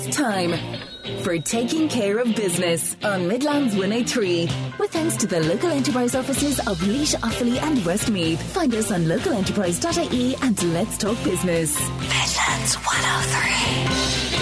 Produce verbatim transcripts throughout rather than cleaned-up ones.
It's time for Taking Care of Business on Midlands one oh three. With thanks to the local enterprise offices of Laois, Offaly and Westmeath. Find us on local enterprise dot I E and Let's Talk Business. Midlands one oh three.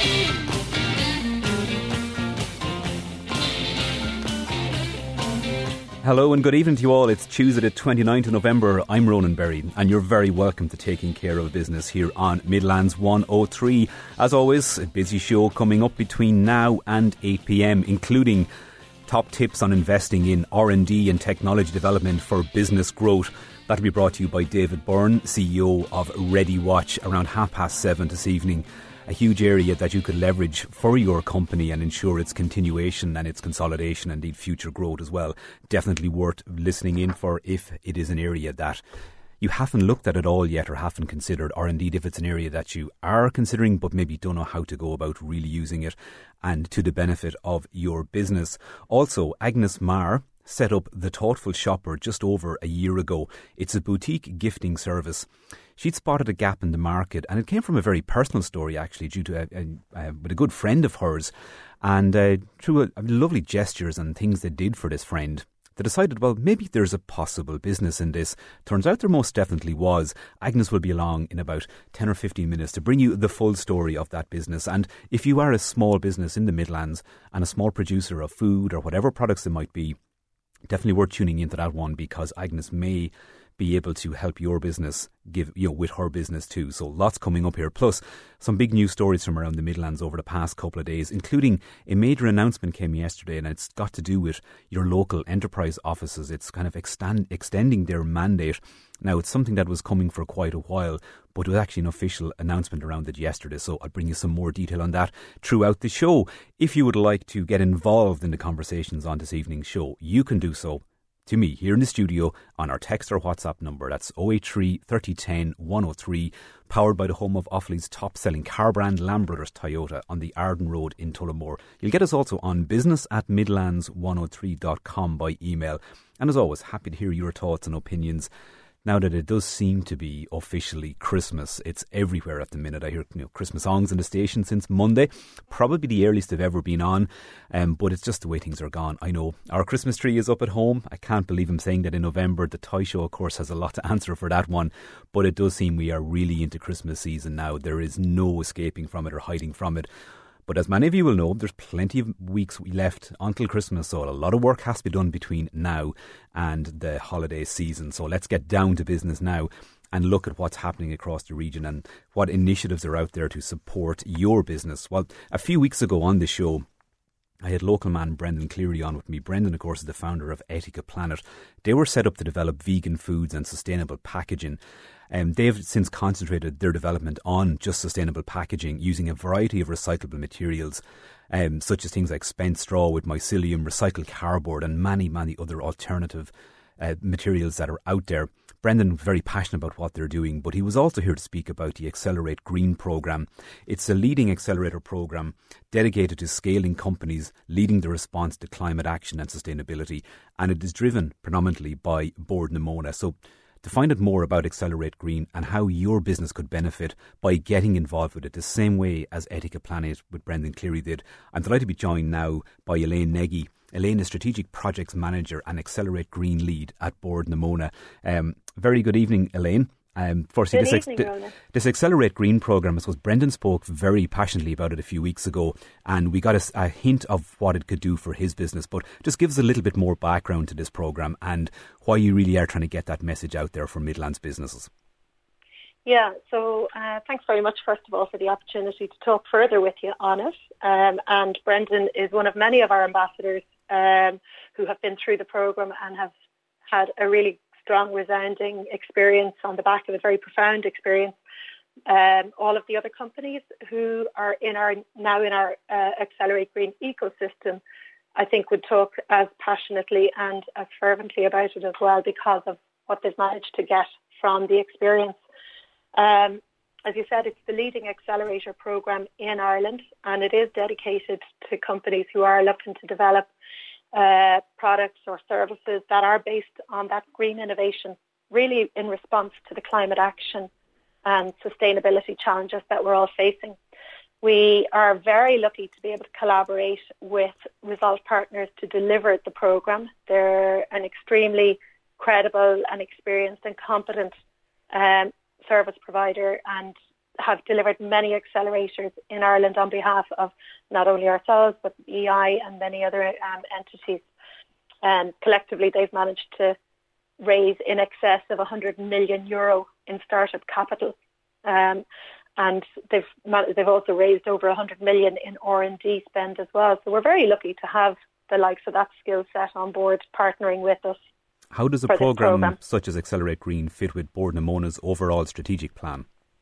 Hello and good evening to you all. It's Tuesday the twenty-ninth of November. I'm Ronan Berry and you're very welcome to Taking Care of Business here on Midlands one oh three. As always, a busy show coming up between now and eight p.m, including top tips on investing in R and D and technology development for business growth. That'll be brought to you by David Byrne, C E O of ReadyWatch, around half past seven this evening. A huge area that you could leverage for your company and ensure its continuation and its consolidation and indeed future growth as well. Definitely worth listening in for if it is an area that you haven't looked at at all yet or haven't considered, or indeed if it's an area that you are considering but maybe don't know how to go about really using it and to the benefit of your business. Also, Agnes Marr set up The Thoughtful Shopper just over a year ago. It's a boutique gifting service. She'd spotted a gap in the market, and it came from a very personal story actually, due to a, a, a, with a good friend of hers, and uh, through a, a lovely gestures and things they did for this friend, they decided, well, maybe there's a possible business in this. Turns out there most definitely was. Agnes will be along in about ten or fifteen minutes to bring you the full story of that business. And if you are a small business in the Midlands and a small producer of food or whatever products it might be, definitely worth tuning into that one, because Agnes may be able to help your business give, you know, with her business too. So lots coming up here. Plus some big news stories from around the Midlands over the past couple of days, including a major announcement came yesterday, and it's got to do with your local enterprise offices. It's kind of extend, extending their mandate. Now, it's something that was coming for quite a while, but it was actually an official announcement around it yesterday. So I'll bring you some more detail on that throughout the show. If you would like to get involved in the conversations on this evening's show, you can do so to me here in the studio on our text or WhatsApp number. That's oh eight three, thirty ten, one oh three, powered by the home of Offaly's top-selling car brand, Lamb Brothers Toyota, on the Arden Road in Tullamore. You'll get us also on business at midlands one oh three dot com by email. And as always, happy to hear your thoughts and opinions. Now that it does seem to be officially Christmas, it's everywhere at the minute. I hear, you know, Christmas songs in the station since Monday, probably the earliest they've ever been on, um, but it's just the way things are gone. I know our Christmas tree is up at home. I can't believe I'm saying that in November. The toy show, of course, has a lot to answer for that one, but it does seem we are really into Christmas season now. There is no escaping from it or hiding from it. But as many of you will know, there's plenty of weeks left until Christmas, so a lot of work has to be done between now and the holiday season. So let's get down to business now and look at what's happening across the region and what initiatives are out there to support your business. Well, a few weeks ago on the show, I had local man Brendan Cleary on with me. Brendan, of course, is the founder of Etica Planet. They were set up to develop vegan foods and sustainable packaging. Um, they've since concentrated their development on just sustainable packaging using a variety of recyclable materials, um, such as things like spent straw with mycelium, recycled cardboard and many, many other alternative uh, materials that are out there. Brendan was very passionate about what they're doing, but he was also here to speak about the Accelerate Green programme. It's a leading accelerator programme dedicated to scaling companies leading the response to climate action and sustainability, and it is driven predominantly by Bord na Móna. So to find out more about Accelerate Green and how your business could benefit by getting involved with it the same way as Etica Planet with Brendan Cleary did, I'm delighted to be joined now by Elaine Neggy. Elaine is Strategic Projects Manager and Accelerate Green Lead at Bord na Móna. Um, very good evening, Elaine. Um, firstly, Good this, evening, ex- this Accelerate Green programme, I suppose Brendan spoke very passionately about it a few weeks ago, and we got a, a hint of what it could do for his business. But just give us a little bit more background to this programme and why you really are trying to get that message out there for Midlands businesses. Yeah, so uh, thanks very much, first of all, for the opportunity to talk further with you on it. Um, and Brendan is one of many of our ambassadors um, who have been through the programme and have had a really strong, resounding experience on the back of a very profound experience. Um, all of the other companies who are in our now in our uh, Accelerate Green ecosystem, I think, would talk as passionately and as fervently about it as well because of what they've managed to get from the experience. Um, as you said, it's the leading accelerator programme in Ireland, and it is dedicated to companies who are looking to develop uh, products or services that are based on that green innovation, really in response to the climate action and sustainability challenges that we're all facing. We are very lucky to be able to collaborate with Resolve Partners to deliver the programme. They're an extremely credible and experienced and competent um, service provider and have delivered many accelerators in Ireland on behalf of not only ourselves but E I and many other um, entities. And collectively they've managed to raise in excess of one hundred million euro in startup capital. Um, and they've they've also raised over one hundred million in R and D spend as well. So we're very lucky to have the likes of that skill set on board partnering with us. How does a programme such as Accelerate Green fit with Bord na Móna's overall strategic plan?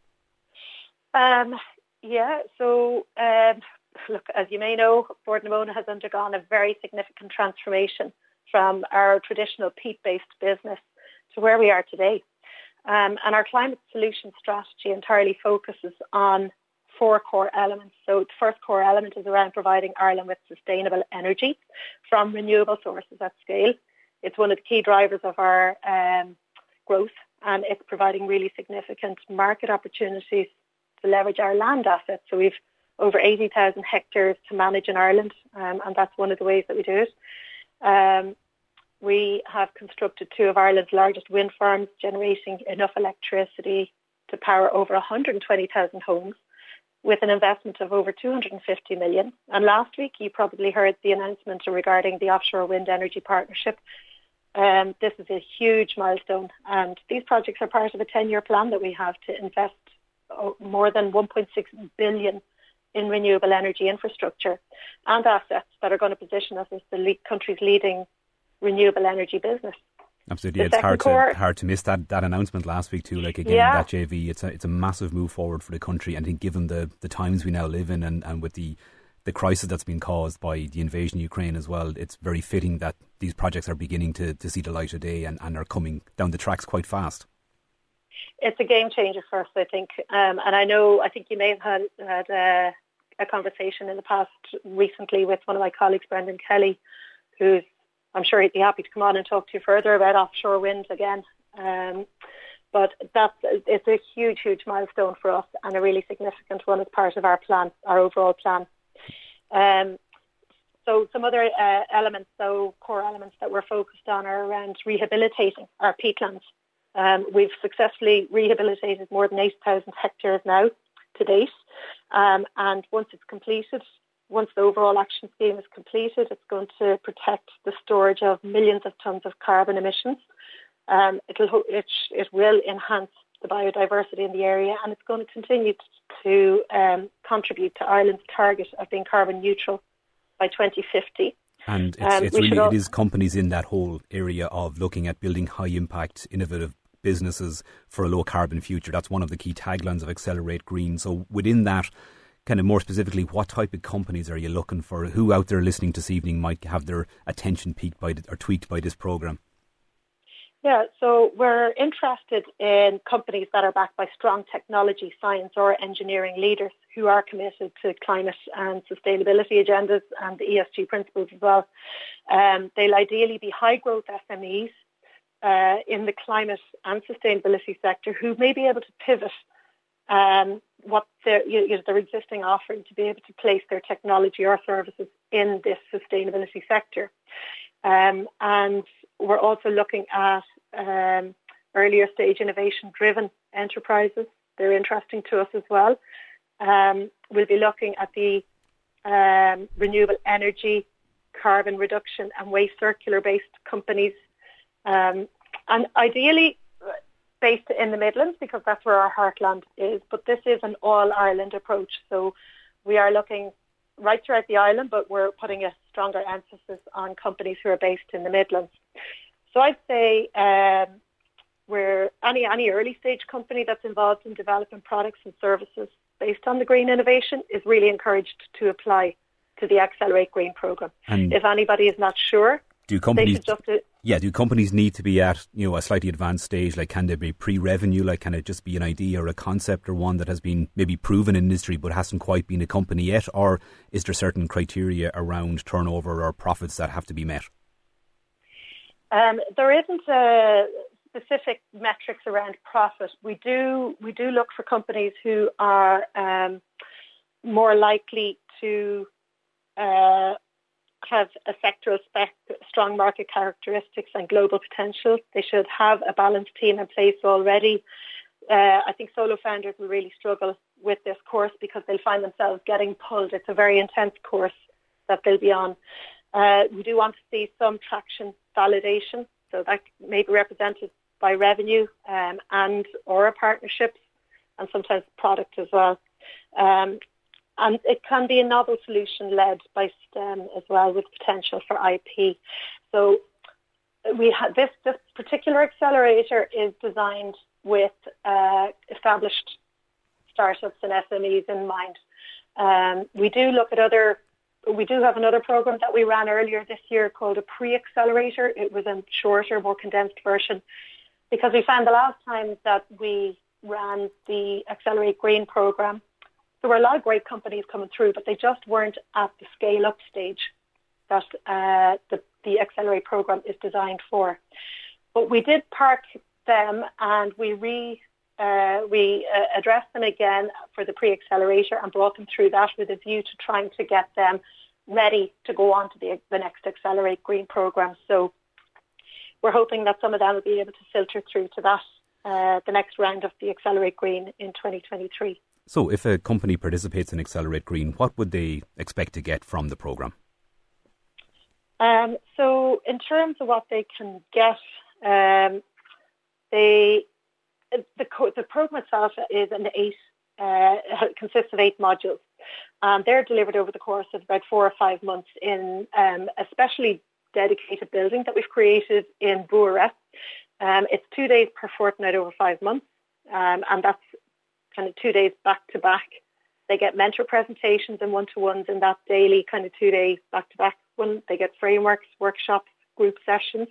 Um, yeah, so um, look, as you may know, Bord na Móna has undergone a very significant transformation from our traditional peat-based business to where we are today. Um, and our climate solution strategy entirely focuses on four core elements. So the first core element is around providing Ireland with sustainable energy from renewable sources at scale. It's one of the key drivers of our um, growth, and it's providing really significant market opportunities to leverage our land assets. So we've over eighty thousand hectares to manage in Ireland, um, and that's one of the ways that we do it. Um, We have constructed two of Ireland's largest wind farms, generating enough electricity to power over one hundred twenty thousand homes with an investment of over two hundred fifty million. And last week, you probably heard the announcement regarding the Offshore Wind Energy Partnership. Um, this is a huge milestone, and these projects are part of a ten-year plan that we have to invest more than one point six billion in renewable energy infrastructure and assets that are going to position us as the le- country's leading renewable energy business. Absolutely, the it's hard core, to hard to miss that, that announcement last week too. Like again, yeah. that J V, it's a it's a massive move forward for the country. And I think given the, the times we now live in, and, and with the the crisis that's been caused by the invasion of Ukraine as well, it's very fitting that these projects are beginning to, to see the light of day and, and are coming down the tracks quite fast. It's a game changer for us, I think. Um, and I know, I think you may have had, had uh, a conversation in the past recently with one of my colleagues, Brendan Kelly, who's I'm sure he'd be happy to come on and talk to you further about offshore wind again. Um, but that's it's a huge, huge milestone for us and a really significant one as part of our plan, our overall plan. Um, so some other uh, elements, so core elements that we're focused on are around rehabilitating our peatlands. Um, we've successfully rehabilitated more than eight thousand hectares now to date. Um, and once it's completed, once the overall action scheme is completed, it's going to protect the storage of millions of tonnes of carbon emissions. Um, it'll, it, it will enhance the biodiversity in the area, and it's going to continue to um, contribute to Ireland's target of being carbon neutral by twenty fifty. And it's, um, it's really, it is companies in that whole area of looking at building high impact, innovative businesses for a low carbon future. That's one of the key taglines of Accelerate Green. So within that, kind of more specifically, what type of companies are you looking for? Who out there listening this evening might have their attention piqued by or tweaked by this programme? Yeah, so we're interested in companies that are backed by strong technology, science or engineering leaders who are committed to climate and sustainability agendas and the E S G principles as well. Um, they'll ideally be high growth S M Es uh, in the climate and sustainability sector who may be able to pivot um, what their, you know, their existing offering to be able to place their technology or services in this sustainability sector. Um, and we're also looking at um, earlier stage innovation-driven enterprises. They're interesting to us as well. Um, we'll be looking at the um, renewable energy, carbon reduction and waste circular-based companies. Um, and ideally based in the Midlands, because that's where our heartland is. But this is an all-Ireland approach. So we are looking right throughout the island, but we're putting a stronger emphasis on companies who are based in the Midlands. So I'd say um, we're any any early stage company that's involved in developing products and services based on the green innovation is really encouraged to apply to the Accelerate Green programme. And if anybody is not sure, do companies they should just do, yeah, do companies need to be at, you know, a slightly advanced stage? Like, can they be pre-revenue? Like, can it just be an idea or a concept or one that has been maybe proven in industry but hasn't quite been a company yet? Or is there certain criteria around turnover or profits that have to be met? Um, there isn't a specific metrics around profit. We do we do look for companies who are um, more likely to uh, have a sectoral spec, strong market characteristics and global potential. They should have a balanced team in place already. Uh, I think solo founders will really struggle with this course because they'll find themselves getting pulled. It's a very intense course that they'll be on. Uh, we do want to see some traction validation, so that may be represented by revenue um, and or partnerships, and sometimes product as well. Um, And it can be a novel solution led by STEM as well, with potential for I P. So we have this, this particular accelerator is designed with uh, established startups and S M Es in mind. Um, we do look at other, we do have another program that we ran earlier this year called a pre-accelerator. It was a shorter, more condensed version, because we found the last time that we ran the Accelerate Green program, there were a lot of great companies coming through, but they just weren't at the scale-up stage that uh, the, the Accelerate program is designed for. But we did park them, and we re uh, we uh, addressed them again for the pre-accelerator and brought them through that with a view to trying to get them ready to go on to the, the next Accelerate Green program. So we're hoping that some of them will be able to filter through to that, uh, the next round of the Accelerate Green in twenty twenty-three. So if a company participates in Accelerate Green, what would they expect to get from the programme? Um, so in terms of what they can get, um, they, the, the programme itself is an eight, uh, consists of eight modules. Um, they're delivered over the course of about four or five months in um, a specially dedicated building that we've created in Bura. Um, it's two days per fortnight over five months, um, and that's kind of two days back to back. They get mentor presentations and one-to-ones in that daily kind of two days back to back one. They get frameworks, workshops, group sessions.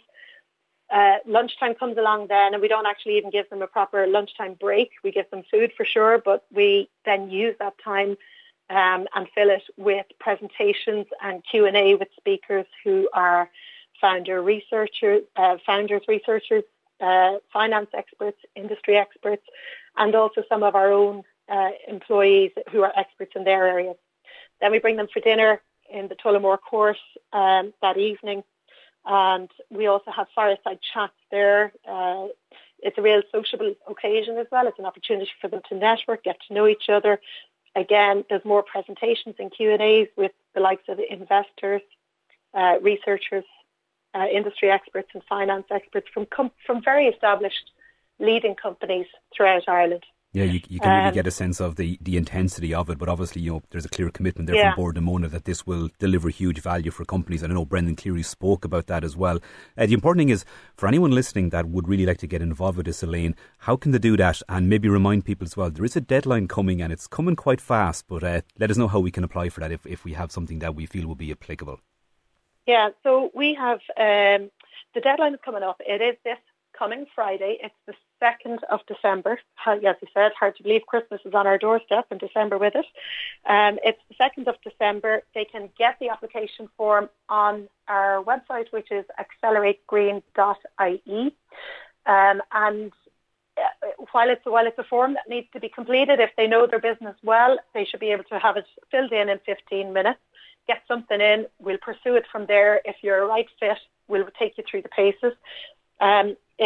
Uh, lunchtime comes along then, and we don't actually even give them a proper lunchtime break. We give them food for sure, but we then use that time um, and fill it with presentations and Q and A with speakers who are founder researchers, uh, founders, researchers, uh, finance experts, industry experts, and also some of our own uh, employees who are experts in their areas. Then we bring them for dinner in the Tullamore course um, that evening, and we also have fireside chats there. Uh, it's a real sociable occasion as well. It's an opportunity for them to network, get to know each other. Again, there's more presentations and Q and A's with the likes of investors, uh, researchers, uh, industry experts and finance experts from com- from very established leading companies throughout Ireland. Yeah, you, you can really um, get a sense of the, the intensity of it, but obviously, you know, there's a clear commitment there yeah. from Bord na Móna that this will deliver huge value for companies. And I know Brendan Cleary spoke about that as well. Uh, the important thing is, for anyone listening that would really like to get involved with this, Elaine, how can they do that? And maybe remind people as well, there is a deadline coming and it's coming quite fast, but uh, let us know how we can apply for that if, if we have something that we feel will be applicable. Yeah, so we have, um, the deadline is coming up. It is this coming Friday. It's the second of December. As you said, hard to believe Christmas is on our doorstep and December with it. Um, it's the second of December. They can get the application form on our website, which is accelerate green dot I E. Um, and uh, while it's while it's a form that needs to be completed, if they know their business well, they should be able to have it filled in in fifteen minutes. Get something in. We'll pursue it from there. If you're a right fit, we'll take you through the paces. Um, if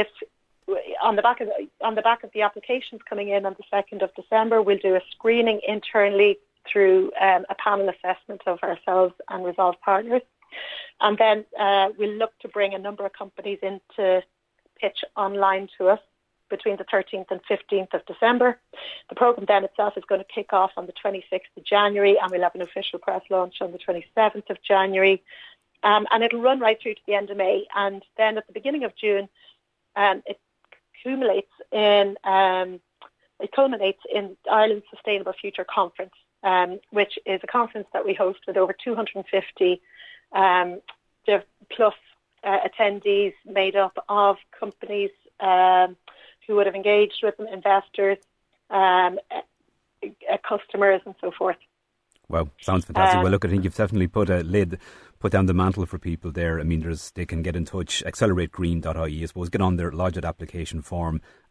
on the back of on the back of the applications coming in on the second of December, we'll do a screening internally through um, a panel assessment of ourselves and Resolve Partners, and then uh, we'll look to bring a number of companies in to pitch online to us between the thirteenth and fifteenth of December. The programme then itself is going to kick off on the twenty-sixth of January, and we'll have an official press launch on the twenty-seventh of January. Um, and it'll run right through to the end of May. And then at the beginning of June, um, it accumulates in um, it culminates in Ireland's Sustainable Future Conference, um, which is a conference that we host with over two hundred fifty um, plus uh, attendees made up of companies um, who would have engaged with them, investors, um, uh, customers, and so forth. Wow, sounds fantastic. Um, well, look, I think you've definitely put a lid, put down the mantle for people there. I mean, there's they can get in touch, accelerate green dot I E, I suppose, get on their lodge at application form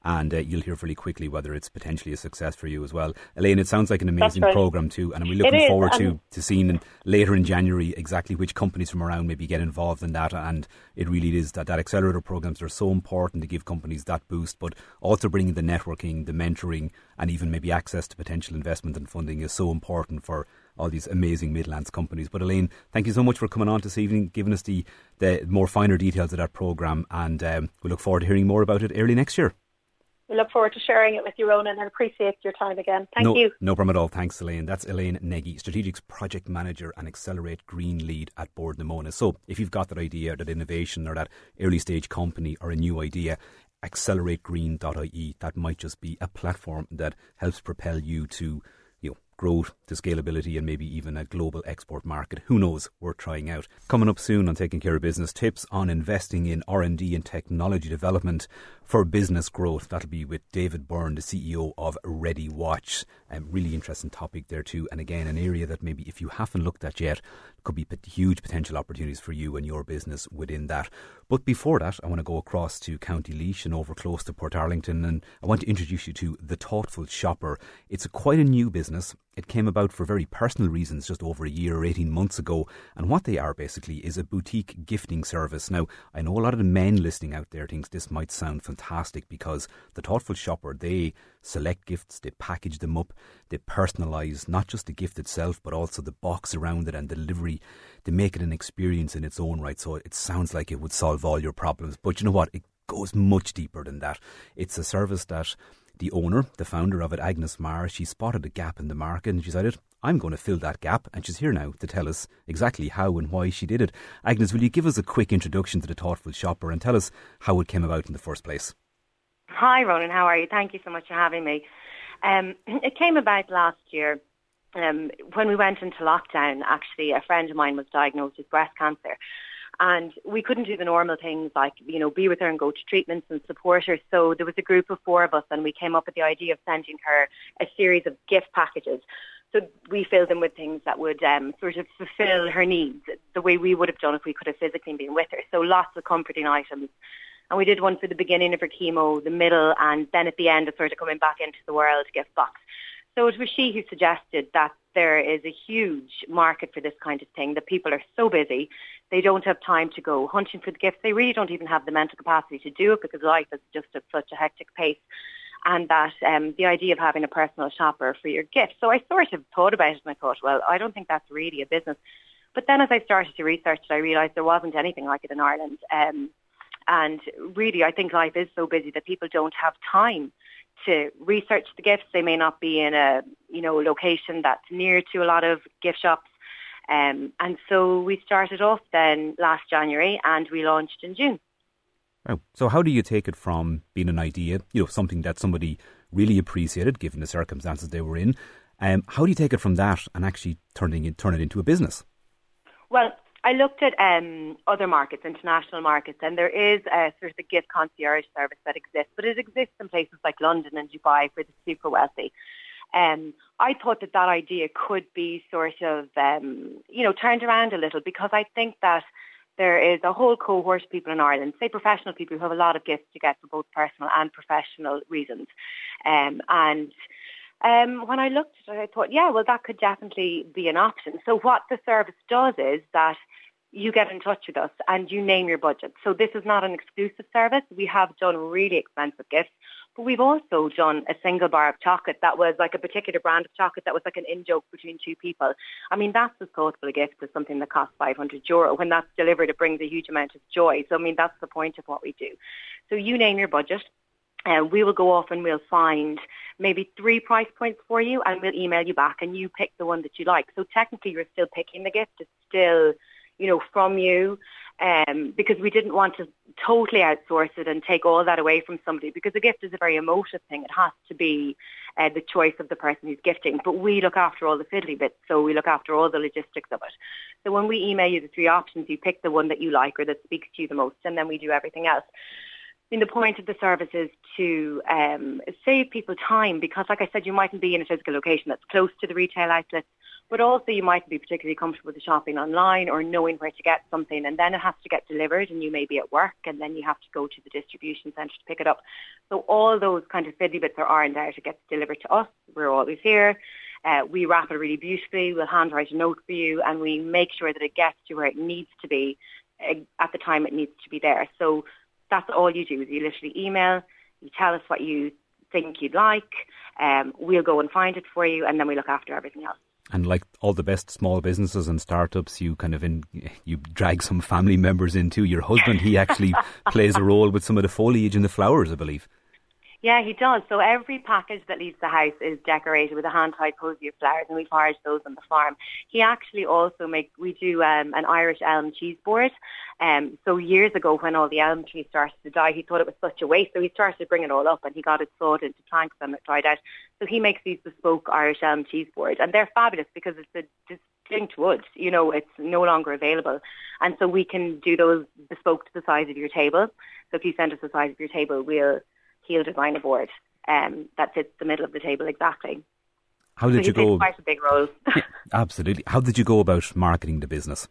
and uh, you'll hear fairly quickly whether it's potentially a success for you as well. Elaine, it sounds like an amazing right. programme too, and we're looking is, forward um, to, to seeing in, later in January exactly which companies from around maybe get involved in that. And it really is that, that accelerator programmes are so important to give companies that boost, but also bringing the networking, the mentoring, and even maybe access to potential investment and funding is so important for all these amazing Midlands companies. But Elaine, thank you so much for coming on this evening, giving us the, the more finer details of that programme, and um, we look forward to hearing more about it early next year. We look forward to sharing it with you, Ronan, and appreciate your time again. Thank no, you. No problem at all. Thanks, Elaine. That's Elaine Neggy, Strategics Project Manager and Accelerate Green Lead at Board Namona. So if you've got that idea, that innovation or that early stage company or a new idea, accelerate green dot I E, that might just be a platform that helps propel you to, you know, growth, to scalability, and maybe even a global export market. Who knows? Worth trying out. Coming up soon on Taking Care of Business, tips on investing in R and D and technology development for business growth. That'll be with David Byrne, the C E O of Ready Watch. A um, really interesting topic there too. And again, an area that maybe if you haven't looked at yet, could be huge potential opportunities for you and your business within that. But before that, I want to go across to County Laois and over close to Portarlington, and I want to introduce you to The Thoughtful Shopper. It's a quite a new business. It came about for very personal reasons just over a year or eighteen months ago, and what they are basically is a boutique gifting service. Now, I know a lot of the men listening out there thinks this might sound fantastic, because The Thoughtful Shopper, they select gifts, they package them up, they personalise not just the gift itself but also the box around it and delivery. They make it an experience in its own right, so it sounds like it would solve all your problems, but you know what, it goes much deeper than that. It's a service that the owner, the founder of it, Agnes Marr, she spotted a gap in the market and she decided, I'm going to fill that gap, and she's here now to tell us exactly how and why she did it. Agnes, will you give us a quick introduction to The Thoughtful Shopper and tell us how it came about in the first place? Hi Ronan, how are you? Thank you so much for having me. Um, it came about last year um, when we went into lockdown. Actually, a friend of mine was diagnosed with breast cancer, and we couldn't do the normal things like, you know, be with her and go to treatments and support her. So there was a group of four of us, and we came up with the idea of sending her a series of gift packages. So we filled them with things that would um, sort of fulfill her needs the way we would have done if we could have physically been with her. So lots of comforting items. And we did one for the beginning of her chemo, the middle, and then at the end of sort of coming back into the world gift box. So it was she who suggested that there is a huge market for this kind of thing, that people are so busy, they don't have time to go hunting for the gifts. They really don't even have the mental capacity to do it because life is just at such a hectic pace. And that um, the idea of having a personal shopper for your gifts. So I sort of thought about it and I thought, well, I don't think that's really a business. But then as I started to research it, I realised there wasn't anything like it in Ireland. Um, and really, I think life is so busy that people don't have time to research the gifts. They may not be in a, you know, location that's near to a lot of gift shops. Um, and so we started off then last January and we launched in June. Oh, so how do you take it from being an idea, you know, something that somebody really appreciated given the circumstances they were in? Um, how do you take it from that and actually turning it, turn it into a business? Well, I looked at um, other markets, international markets, and there is a sort of a gift concierge service that exists, but it exists in places like London and Dubai for the super wealthy. Um, I thought that that idea could be sort of, um, you know, turned around a little, because I think that there is a whole cohort of people in Ireland, say professional people, who have a lot of gifts to get for both personal and professional reasons. Um, and um, when I looked at it, I thought, yeah, well, that could definitely be an option. So what the service does is that you get in touch with us and you name your budget. So this is not an exclusive service. We have done really expensive gifts, but we've also done a single bar of chocolate that was like a particular brand of chocolate that was like an in-joke between two people. I mean, that's as thoughtful a gift as something that costs five hundred euro. When that's delivered, it brings a huge amount of joy. So, I mean, that's the point of what we do. So you name your budget. And uh, we will go off and we'll find maybe three price points for you, and we'll email you back and you pick the one that you like. So technically you're still picking the gift. It's still, you know, from you, um, because we didn't want to totally outsource it and take all that away from somebody, because a gift is a very emotive thing. It has to be uh, the choice of the person who's gifting, but we look after all the fiddly bits, so we look after all the logistics of it. So when we email you the three options, you pick the one that you like or that speaks to you the most, and then we do everything else. I mean, the point of the service is to um, save people time, because, like I said, you mightn't be in a physical location that's close to the retail outlets, But also you might be particularly comfortable with the shopping online or knowing where to get something, and then it has to get delivered and you may be at work and then you have to go to the distribution centre to pick it up. So all those kind of fiddly bits are ironed out. It gets delivered to us. We're always here. Uh, we wrap it really beautifully. We'll handwrite a note for you and we make sure that it gets to where it needs to be at the time it needs to be there. So that's all you do is you literally email, you tell us what you think you'd like, um, we'll go and find it for you, and then we look after everything else. And like all the best small businesses and startups, you kind of in, you drag some family members in too. Your husband, he actually plays a role with some of the foliage and the flowers, I believe. Yeah, he does. So every package that leaves the house is decorated with a hand-tied posy of flowers, and we forage those on the farm. He actually also makes, we do um, an Irish elm cheese board. Um, so years ago when all the elm trees started to die, he thought it was such a waste. So he started to bring it all up and he got it sawed into planks and it dried out. So he makes these bespoke Irish elm cheese boards, and they're fabulous because it's a distinct wood. You know, it's no longer available. And so we can do those bespoke to the size of your table. So if you send us the size of your table, we'll he'll design a board um, that fits the middle of the table exactly. How did so you go? He plays quite a big role. Yeah, absolutely. How did you go about marketing the business?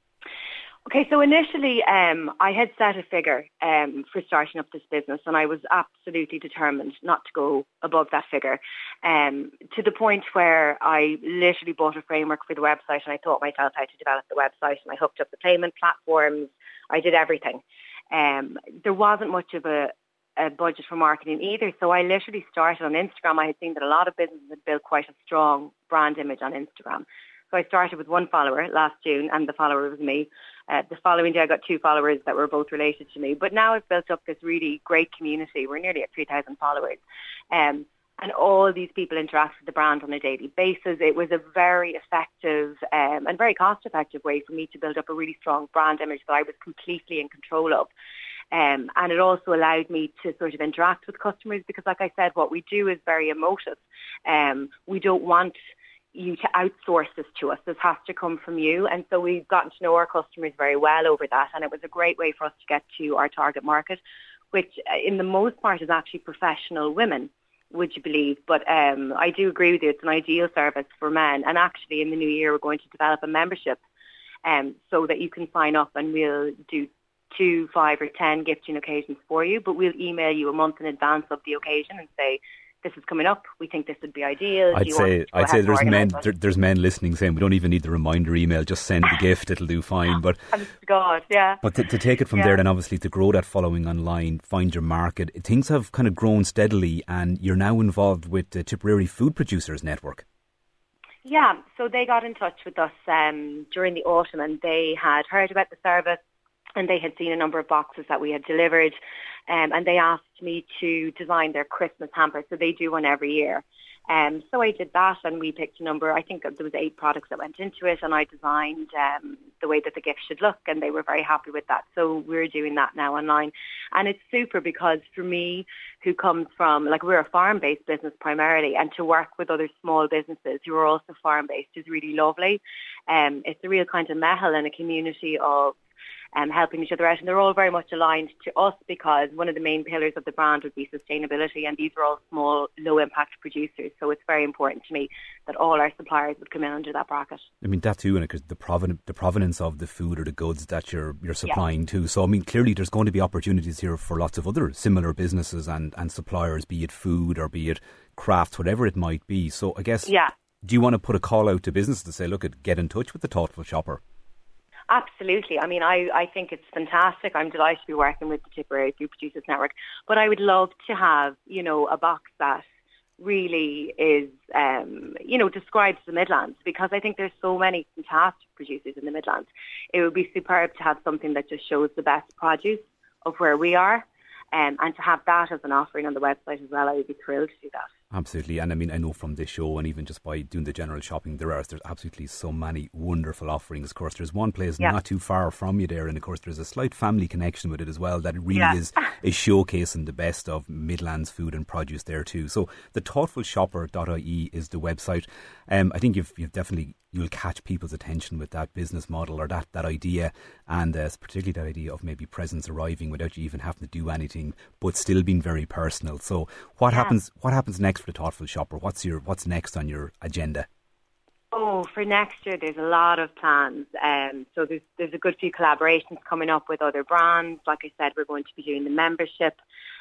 Okay, so initially um, I had set a figure um, for starting up this business, and I was absolutely determined not to go above that figure, um, to the point where I literally bought a framework for the website and I taught myself how to develop the website, and I hooked up the payment platforms. I did everything. Um, there wasn't much of a a budget for marketing either. So I literally started on Instagram. I had seen that a lot of businesses had built quite a strong brand image on Instagram. So I started with one follower last June, and the follower was me. Uh, the following day I got two followers that were both related to me. But now I've built up this really great community. We're nearly at three thousand followers. Um, and all these people interact with the brand on a daily basis. It was a very effective um, and very cost-effective way for me to build up a really strong brand image that I was completely in control of. Um, and it also allowed me to sort of interact with customers because, like I said, what we do is very emotive. Um, we don't want you to outsource this to us. This has to come from you. And so we've gotten to know our customers very well over that. And it was a great way for us to get to our target market, which in the most part is actually professional women, would you believe? But um, I do agree with you. It's an ideal service for men. And actually in the new year, we're going to develop a membership um, so that you can sign up and we'll do two, five or ten gifting occasions for you, but we'll email you a month in advance of the occasion and say, this is coming up, we think this would be ideal. I'd say I'd say there's men there, there's men listening saying we don't even need the reminder email, just send the gift, it'll do fine. But God, yeah. But to, to take it from yeah. there, then obviously to grow that following online, find your market, things have kind of grown steadily, and you're now involved with the Tipperary Food Producers Network. Yeah, so they got in touch with us um, during the autumn, and they had heard about the service. And they had seen a number of boxes that we had delivered, um, and they asked me to design their Christmas hamper. So they do one every year. Um, so I did that, and we picked a number. I think there was eight products that went into it, and I designed um, the way that the gift should look, and they were very happy with that. So we're doing that now online. And it's super because for me, who comes from, like we're a farm-based business primarily, and to work with other small businesses who are also farm-based is really lovely. Um, it's a real kind of mehel and a community of Um, helping each other out, and they're all very much aligned to us because one of the main pillars of the brand would be sustainability, and these are all small, low-impact producers, so it's very important to me that all our suppliers would come in under that bracket. I mean, that too, and because the, proven- the provenance of the food or the goods that you're you're supplying yeah. to, so I mean, clearly there's going to be opportunities here for lots of other similar businesses and, and suppliers, be it food or be it crafts, whatever it might be. So I guess, yeah. do you want to put a call out to businesses to say, look, get in touch with the Thoughtful Shopper? Absolutely. I mean, I, I think it's fantastic. I'm delighted to be working with the Tipperary Food Producers Network. But I would love to have, you know, a box that really is, um, you know, describes the Midlands, because I think there's so many fantastic producers in the Midlands. It would be superb to have something that just shows the best produce of where we are. Um, and to have that as an offering on the website as well, I would be thrilled to do that. Absolutely. And I mean, I know from this show and even just by doing the general shopping, there are there's absolutely so many wonderful offerings. Of course, there's one place yeah. not too far from you there, and of course there's a slight family connection with it as well, that it really yeah. is, is showcasing the best of Midlands food and produce there too. So the thoughtful shopper dot I E is the website. Um, I think you've you've definitely you'll catch people's attention with that business model or that, that idea, and uh, particularly that idea of maybe presents arriving without you even having to do anything, but still being very personal. So what yeah. happens what happens next for the Thoughtful Shopper? What's your what's next on your agenda? Oh, So for next year, there's a lot of plans. Um, so there's there's a good few collaborations coming up with other brands. Like I said, we're going to be doing the membership.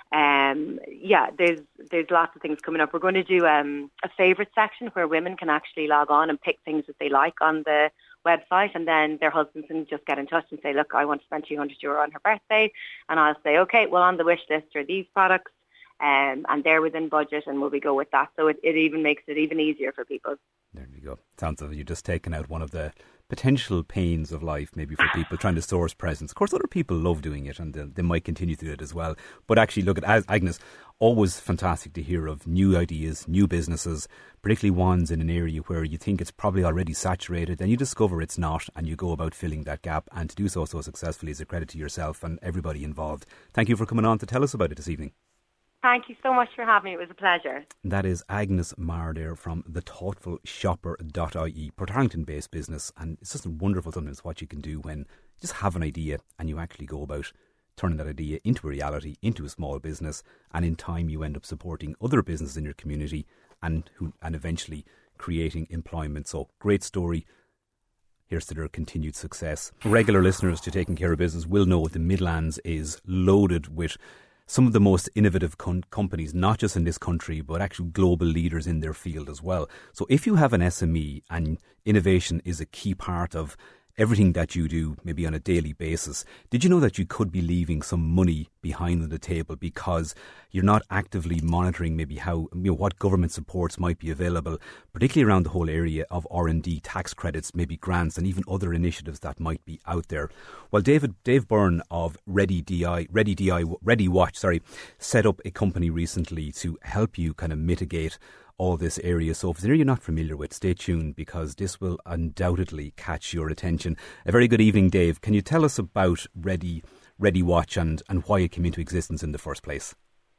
Um, yeah, there's there's lots of things coming up. We're going to do um, a favourite section where women can actually log on and pick things that they like on the website, and then their husbands can just get in touch and say, look, I want to spend two hundred euro on her birthday, and I'll say, okay, well, on the wish list are these products, um, and they're within budget, and will we go with that? So it, it even makes it even easier for people. There you go. Sounds like you've just taken out one of the potential pains of life, maybe for people trying to source presents. Of course, other people love doing it, and they, they might continue to do it as well. But actually, look at Agnes. Always fantastic to hear of new ideas, new businesses, particularly ones in an area where you think it's probably already saturated. Then you discover it's not, and you go about filling that gap. And to do so so successfully is a credit to yourself and everybody involved. Thank you for coming on to tell us about it this evening. Thank you so much for having me. It was a pleasure. That is Agnes Marr there from the thoughtful shopper dot I E, Port Harrington based business, and it's just wonderful sometimes what you can do when you just have an idea and you actually go about turning that idea into a reality, into a small business, and in time you end up supporting other businesses in your community and who and eventually creating employment. So great story. Here's to their continued success. Regular listeners to Taking Care of Business will know the Midlands is loaded with some of the most innovative com- companies, not just in this country, but actually global leaders in their field as well. So if you have an S M E and innovation is a key part of everything that you do, maybe on a daily basis, did you know that you could be leaving some money behind on the table because you're not actively monitoring maybe how, you know, what government supports might be available, particularly around the whole area of R and D, tax credits, maybe grants, and even other initiatives that might be out there? Well, David Dave Byrne of Ready D I, Ready D I, Ready Watch, sorry, set up a company recently to help you kind of mitigate all this area. So if it's an area you're not familiar with, stay tuned because this will undoubtedly catch your attention. A very good evening, Dave. Can you tell us about Ready Ready Watch and, and why it came into existence in the first place?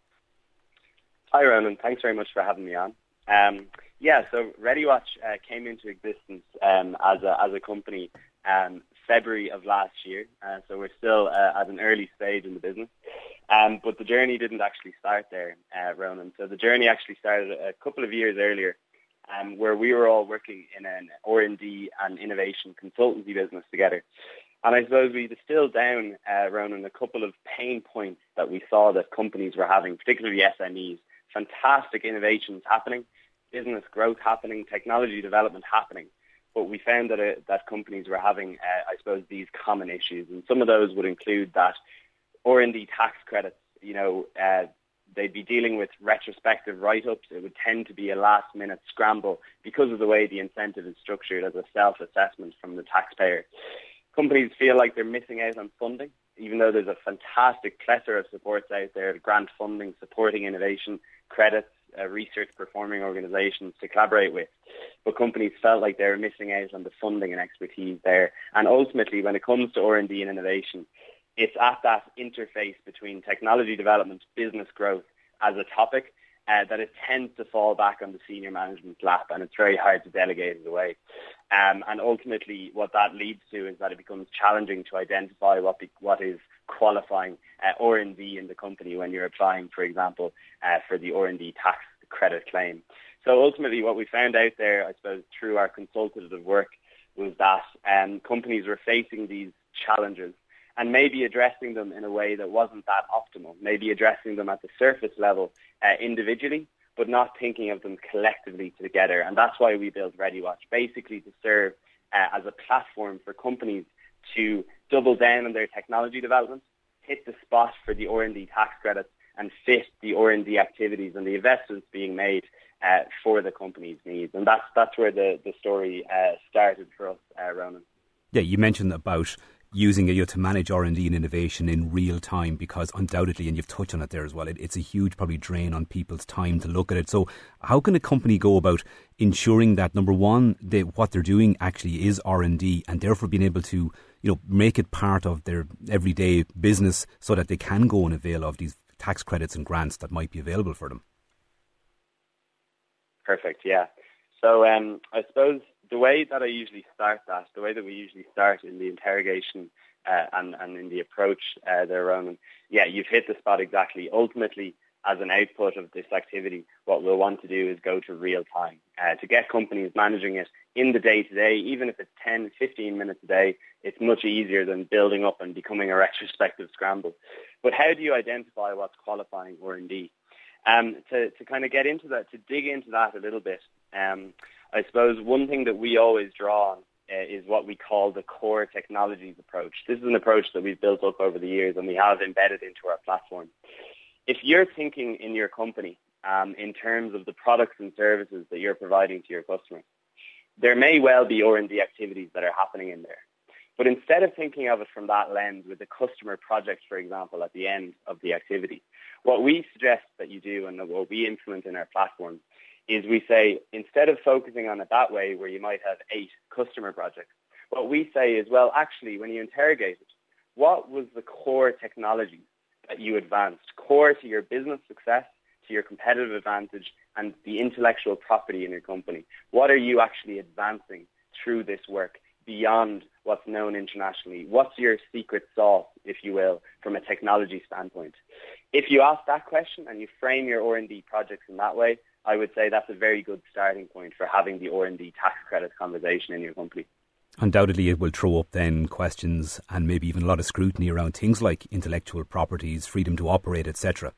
Hi, Ronan. Thanks very much for having me on. Um, yeah, so Ready Watch uh, came into existence um, as a as a company um, February of last year. Uh, so we're still uh, at an early stage in the business. Um, but the journey didn't actually start there, uh, Ronan. So the journey actually started a couple of years earlier, um, where we were all working in an R and D and innovation consultancy business together. And I suppose we distilled down, uh, Ronan, a couple of pain points that we saw that companies were having, particularly S M Es. Fantastic innovations happening, business growth happening, technology development happening. But we found that uh, that companies were having, uh, I suppose, these common issues. And some of those would include that R and D tax credits, you know, uh, they'd be dealing with retrospective write-ups. It would tend to be a last-minute scramble because of the way the incentive is structured as a self-assessment from the taxpayer. Companies feel like they're missing out on funding, even though there's a fantastic plethora of supports out there, grant funding, supporting innovation, credits, uh, research performing organisations to collaborate with. But companies felt like they were missing out on the funding and expertise there. And ultimately, when it comes to R and D and innovation, it's at that interface between technology development, business growth as a topic uh, that it tends to fall back on the senior management's lap, and it's very hard to delegate it away. Um, and ultimately, what that leads to is that it becomes challenging to identify what be, what is qualifying uh, R and D in the company when you're applying, for example, uh, for the R and D tax credit claim. So ultimately, what we found out there, I suppose, through our consultative work, was that um, companies were facing these challenges and maybe addressing them in a way that wasn't that optimal, maybe addressing them at the surface level uh, individually, but not thinking of them collectively together. And that's why we built ReadyWatch, basically to serve uh, as a platform for companies to double down on their technology development, hit the spot for the R and D tax credits, and fit the R and D activities and the investments being made uh, for the company's needs. And that's that's where the, the story uh, started for us, uh, Ronan. Yeah, you mentioned about using it, you know, to manage R and D and innovation in real time, because undoubtedly, and you've touched on it there as well, it, it's a huge probably drain on people's time to look at it. So how can a company go about ensuring that, number one, they, what they're doing actually is R and D, and therefore being able to, you know, make it part of their everyday business so that they can go and avail of these tax credits and grants that might be available for them? Perfect, yeah. So um, I suppose the way that I usually start that, the way that we usually start in the interrogation uh, and, and in the approach uh, there, Ronan, yeah, you've hit the spot exactly. Ultimately, as an output of this activity, what we'll want to do is go to real time uh, to get companies managing it in the day-to-day, even if it's ten, fifteen minutes a day, it's much easier than building up and becoming a retrospective scramble. But how do you identify what's qualifying R and D? Um, to, to kind of get into that, to dig into that a little bit, um, I suppose one thing that we always draw on uh, is what we call the core technologies approach. This is an approach that we've built up over the years and we have embedded into our platform. If you're thinking in your company um, in terms of the products and services that you're providing to your customers, there may well be R and D activities that are happening in there. But instead of thinking of it from that lens with the customer project, for example, at the end of the activity, what we suggest that you do and what we implement in our platform is we say, instead of focusing on it that way where you might have eight customer projects, what we say is, well, actually, when you interrogate it, what was the core technology that you advanced, core to your business success, to your competitive advantage, and the intellectual property in your company? What are you actually advancing through this work beyond what's known internationally? What's your secret sauce, if you will, from a technology standpoint? If you ask that question and you frame your R and D projects in that way, I would say that's a very good starting point for having the R and D tax credit conversation in your company. Undoubtedly, it will throw up then questions and maybe even a lot of scrutiny around things like intellectual properties, freedom to operate, et cetera.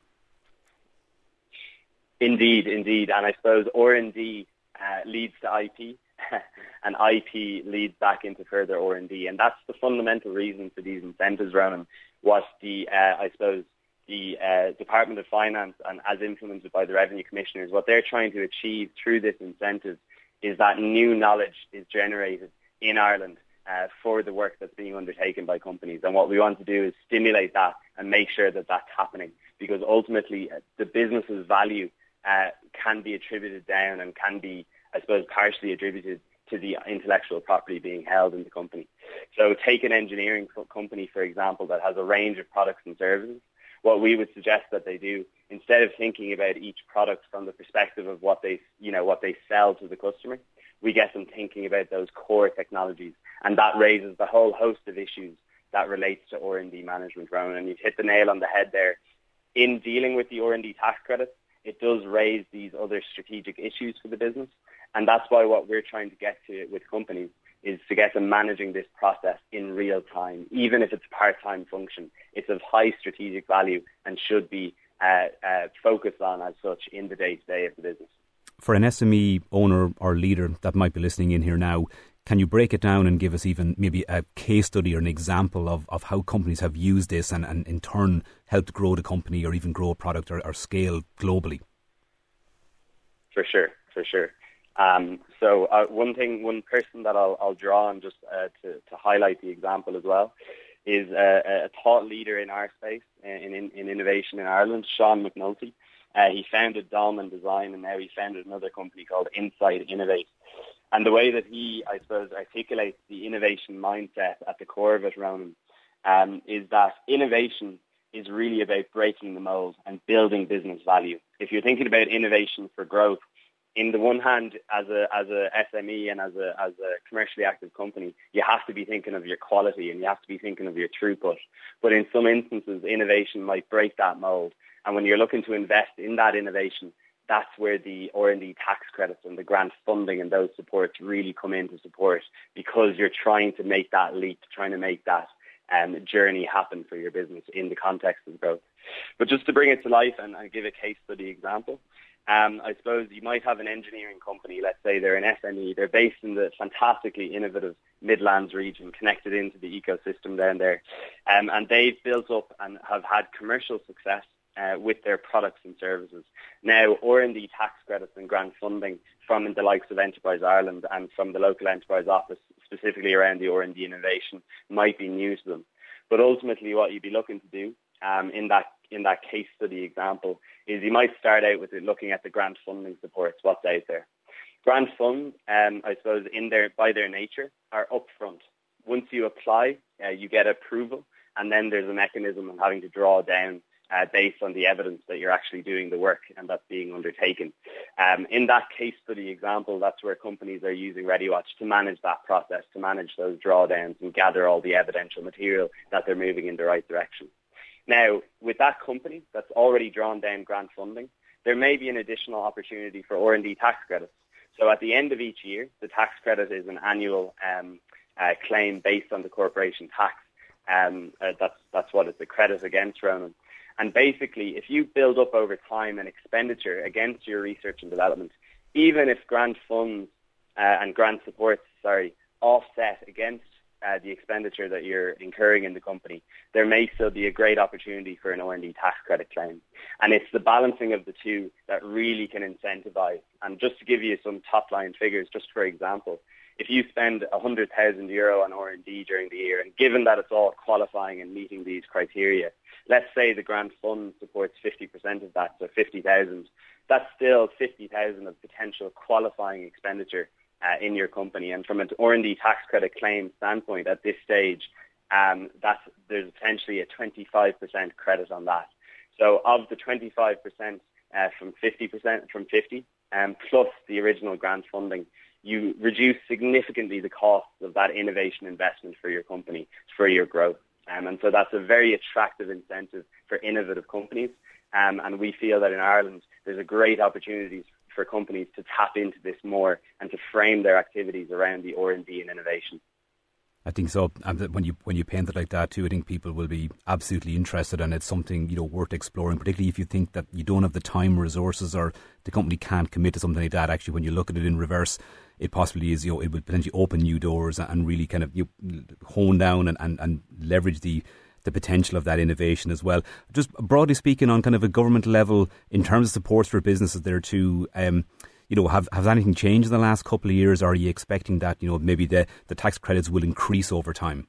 Indeed, indeed. And I suppose R and D uh, leads to I P and I P leads back into further R and D. And that's the fundamental reason for these incentives, Ronan, what the, uh, I suppose, the uh, Department of Finance and as implemented by the Revenue Commissioners, what they're trying to achieve through this incentive is that new knowledge is generated in Ireland uh, for the work that's being undertaken by companies. And what we want to do is stimulate that and make sure that that's happening, because ultimately uh, the business's value uh, can be attributed down and can be, I suppose, partially attributed to the intellectual property being held in the company. So take an engineering co- company, for example, that has a range of products and services. What we would suggest that they do, instead of thinking about each product from the perspective of what they, you know, what they sell to the customer, we get them thinking about those core technologies, and that raises the whole host of issues that relates to R and D management, Ronan. And you've hit the nail on the head there. In dealing with the R and D tax credits, it does raise these other strategic issues for the business, and that's why what we're trying to get to with companies is to get them managing this process in real time. Even if it's a part-time function, it's of high strategic value and should be uh, uh, focused on as such in the day-to-day of the business. For an S M E owner or leader that might be listening in here now, can you break it down and give us even maybe a case study or an example of, of how companies have used this and, and in turn helped grow the company or even grow a product or, or scale globally? For sure, for sure. Um, so uh, one thing, one person that I'll, I'll draw on just uh, to, to highlight the example as well is uh, a thought leader in our space, in, in, in innovation in Ireland, Sean McNulty. Uh, he founded Dahlman Design, and now he founded another company called Insight Innovate. And the way that he, I suppose, articulates the innovation mindset at the core of it, Ronan, um, is that innovation is really about breaking the mold and building business value. If you're thinking about innovation for growth, in the one hand, as a as a S M E and as a as a commercially active company, you have to be thinking of your quality and you have to be thinking of your throughput. But in some instances, innovation might break that mold. And when you're looking to invest in that innovation, that's where the R and D tax credits and the grant funding and those supports really come into support, because you're trying to make that leap, trying to make that um, journey happen for your business in the context of growth. But just to bring it to life and, and give a case study example, Um, I suppose you might have an engineering company, let's say they're an S M E, they're based in the fantastically innovative Midlands region, connected into the ecosystem down there, um, and they've built up and have had commercial success uh, with their products and services. Now, R and D tax credits and grant funding from the likes of Enterprise Ireland and from the local enterprise office, specifically around the R and D innovation, might be new to them. But ultimately what you'd be looking to do um, in that in that case study example is you might start out with it looking at the grant funding supports, what's out there. Grant funds, um, I suppose, in their by their nature, are upfront. Once you apply, uh, you get approval, and then there's a mechanism of having to draw down uh, based on the evidence that you're actually doing the work and that's being undertaken. Um, in that case study example, that's where companies are using ReadyWatch to manage that process, to manage those drawdowns and gather all the evidential material that they're moving in the right direction. Now, with that company that's already drawn down grant funding, there may be an additional opportunity for R and D tax credits. So at the end of each year, the tax credit is an annual um, uh, claim based on the corporation tax. Um, uh, that's that's what it's a credit against, Ronan. And basically, if you build up over time an expenditure against your research and development, even if grant funds uh, and grant supports, sorry, offset against uh, the expenditure that you're incurring in the company, there may still be a great opportunity for an R and D tax credit claim. And it's the balancing of the two that really can incentivize. And just to give you some top-line figures, just for example, if you spend one hundred thousand euro on R and D during the year, and given that it's all qualifying and meeting these criteria, let's say the grant fund supports fifty percent of that, so fifty thousand, that's still fifty thousand of potential qualifying expenditure uh, in your company. And from an R and D tax credit claim standpoint at this stage, um, that's, there's potentially a twenty-five percent credit on that. So of the twenty-five percent uh, from fifty percent, from fifty, um, plus the original grant funding, you reduce significantly the costs of that innovation investment for your company, for your growth. Um, and so that's a very attractive incentive for innovative companies. Um, and we feel that in Ireland, there's a great opportunity for companies to tap into this more and to frame their activities around the R and D and innovation. I think so. And when you when you paint it like that too, I think people will be absolutely interested, and it's something, you know, worth exploring. Particularly if you think that you don't have the time, resources, or the company can't commit to something like that. Actually, when you look at it in reverse, it possibly is. You know, it will potentially open new doors and really kind of you hone down and, and, and leverage the the potential of that innovation as well. Just broadly speaking, on kind of a government level, in terms of supports for businesses there too. Um, You know, have has anything changed in the last couple of years? Or are you expecting that, you know, maybe the, the tax credits will increase over time?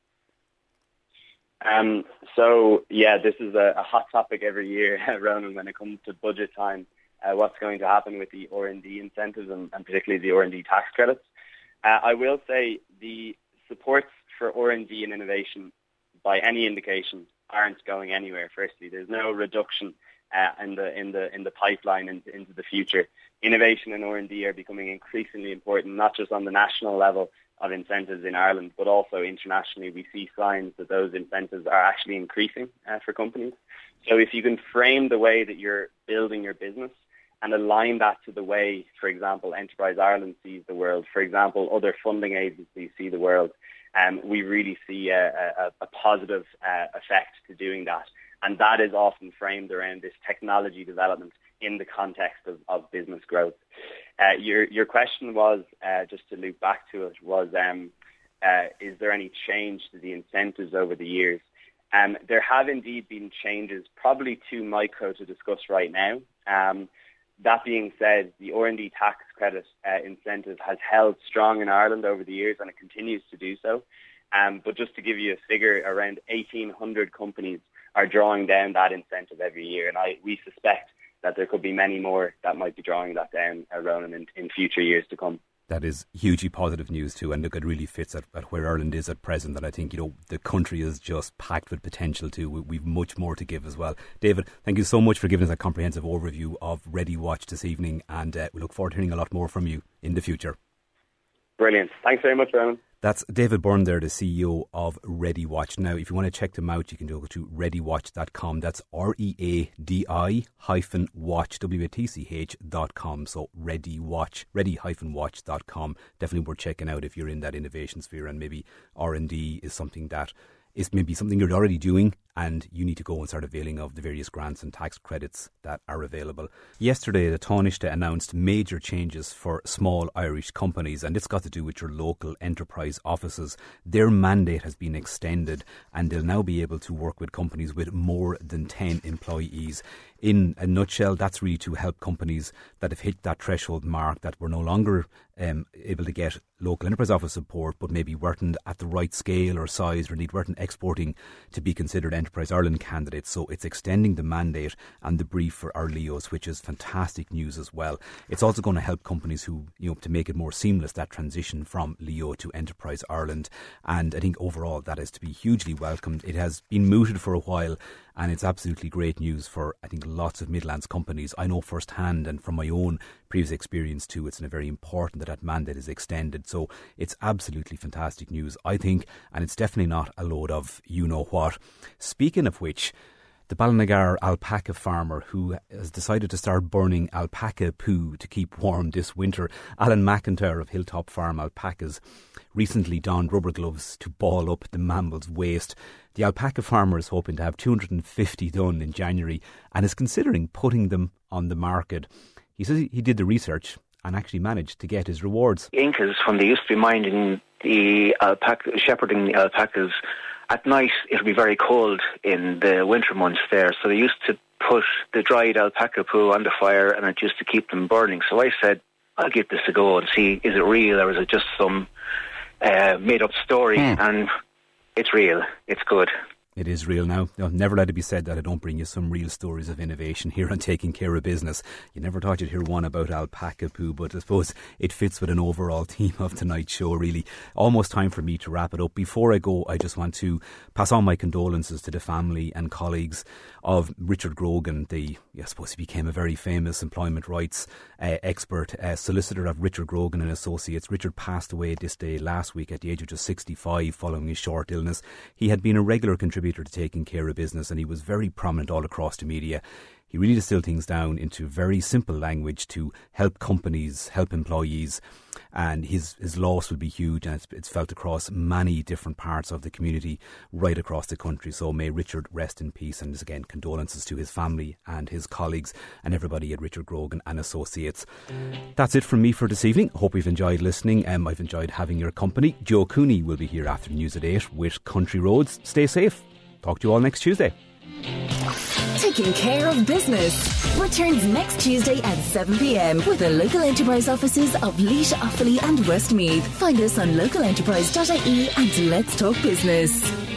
Um, so, yeah, this is a, a hot topic every year, Ronan, when it comes to budget time. Uh, what's going to happen with the R and D incentives and, and particularly the R and D tax credits? Uh, I will say the supports for R and D and innovation, by any indication, aren't going anywhere. Firstly, there's no reduction Uh, in the in the in the pipeline into, into the future. Innovation and R and D are becoming increasingly important, not just on the national level of incentives in Ireland, but also internationally. We see signs that those incentives are actually increasing uh, for companies. So if you can frame the way that you're building your business and align that to the way, for example, Enterprise Ireland sees the world, for example, other funding agencies see the world, um, we really see a, a, a positive uh, effect to doing that. And that is often framed around this technology development in the context of, of business growth. Uh, your your question was, uh, just to loop back to it, was um, uh, is there any change to the incentives over the years? Um, there have indeed been changes, probably too micro to discuss right now. Um, that being said, the R and D tax credit uh, incentive has held strong in Ireland over the years, and it continues to do so. Um, but just to give you a figure, around eighteen hundred companies are drawing down that incentive every year, and I we suspect that there could be many more that might be drawing that down, uh, Ronan, in, in future years to come. That is hugely positive news too, and look, it really fits at, at where Ireland is at present, and I think, you know, the country is just packed with potential too. We, we've much more to give as well. David, thank you so much for giving us a comprehensive overview of Ready Watch this evening, and uh, we look forward to hearing a lot more from you in the future. Brilliant. Thanks very much, Ronan. That's David Byrne there, the C E O of Ready Watch. Now, if you want to check them out, you can go to ready watch dot com. That's R E A D I hyphen watch, W A T C H dot com. So Ready Watch, ready hyphen watch dot com. Definitely worth checking out if you're in that innovation sphere, and maybe R and D is something that is maybe something you're already doing and you need to go and start availing of the various grants and tax credits that are available. Yesterday, the Taoiseach announced major changes for small Irish companies, and it's got to do with your local enterprise offices. Their mandate has been extended, and they'll now be able to work with companies with more than ten employees. In a nutshell, that's really to help companies that have hit that threshold mark, that were no longer um, able to get local enterprise office support, but maybe weren't at the right scale or size, or indeed weren't exporting to be considered Enterprise Ireland candidates. So it's extending the mandate and the brief for our L E Os, which is fantastic news as well. It's also going to help companies who, you know, to make it more seamless, that transition from L E O to Enterprise Ireland. And I think overall that is to be hugely welcomed. It has been mooted for a while, and it's absolutely great news for, I think, lots of Midlands companies. I know firsthand, and from my own previous experience too, it's very important that that mandate is extended. So it's absolutely fantastic news, I think, and it's definitely not a load of you-know-what. Speaking of which, the Ballinagar alpaca farmer who has decided to start burning alpaca poo to keep warm this winter. Alan McIntyre of Hilltop Farm Alpacas recently donned rubber gloves to ball up the mammal's waste. The alpaca farmer is hoping to have two hundred fifty done in January and is considering putting them on the market. He says he did the research and actually managed to get his rewards. Incas, when they used to be minding the alpaca, shepherding the alpacas, at night it'll be very cold in the winter months there, so they used to put the dried alpaca poo on the fire and it used to keep them burning. So I said, I'll give this a go and see, is it real or is it just some uh, made up story? Mm. And it's real, it's good. It is real now. No, never let it be said that I don't bring you some real stories of innovation here on Taking Care of Business. You never thought you'd hear one about alpaca poo, but I suppose it fits with an overall theme of tonight's show, really. Almost time for me to wrap it up. Before I go, I just want to pass on my condolences to the family and colleagues of Richard Grogan, the, I suppose he became a very famous employment rights uh, expert, uh, solicitor of Richard Grogan and Associates. Richard passed away this day last week at the age of just sixty-five following his short illness. He had been a regular contributor to Taking Care of Business and he was very prominent all across the media. He really distilled things down into very simple language to help companies, help employees, and his, his loss will be huge, and it's, it's felt across many different parts of the community right across the country. So may Richard rest in peace, and again, condolences to his family and his colleagues and everybody at Richard Grogan and Associates. That's it from me for this evening. Hope you've enjoyed listening. Um, I've enjoyed having your company. Joe Cooney will be here after news at eight with Country Roads. Stay safe. Talk to you all next Tuesday. Taking Care of Business returns next Tuesday at seven p m with the local enterprise offices of Laois, Offaly and Westmeath. Find us on local enterprise dot I E and Let's Talk Business.